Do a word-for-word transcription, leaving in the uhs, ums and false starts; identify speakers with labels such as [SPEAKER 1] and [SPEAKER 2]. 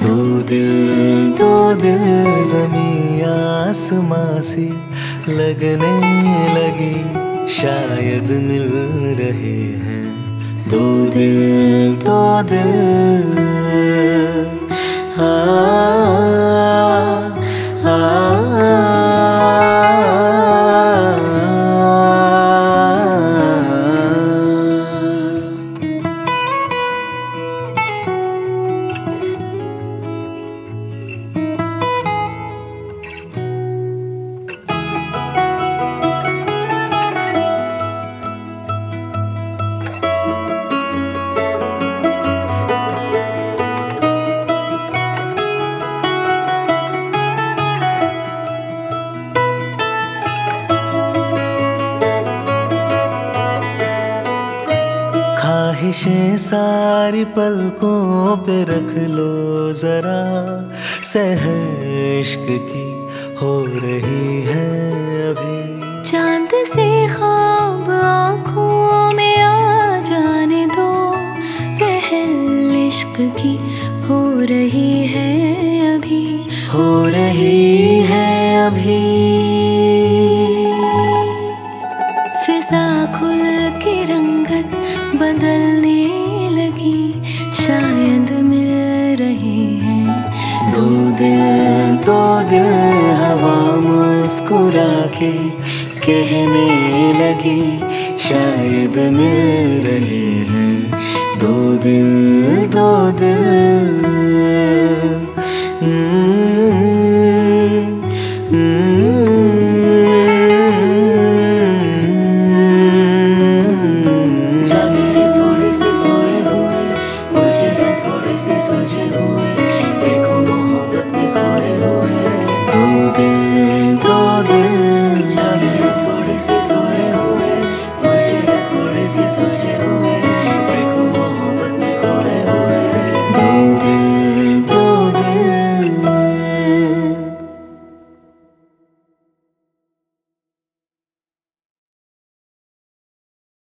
[SPEAKER 1] दो दिल दो दिल ज़मीं आसमां से लगने लगी, शायद मिल रहे हैं। दो दिल दो दिल हाँ ख्वाहिशें सारी पलकों पे रख लो जरा, सहर इश्क की हो रही है अभी।
[SPEAKER 2] चांद से ख्वाब आँखों में आ जाने दो, पहल इश्क की हो रही है अभी,
[SPEAKER 1] हो रही है अभी।
[SPEAKER 2] फिजा खुल के रंगत बदलने लगी, शायद मिल रहे हैं।
[SPEAKER 1] दो दिल दो दिल हवा मुस्कुरा के कहने लगी, शायद मिल रहे हैं। दो दिल दो दिल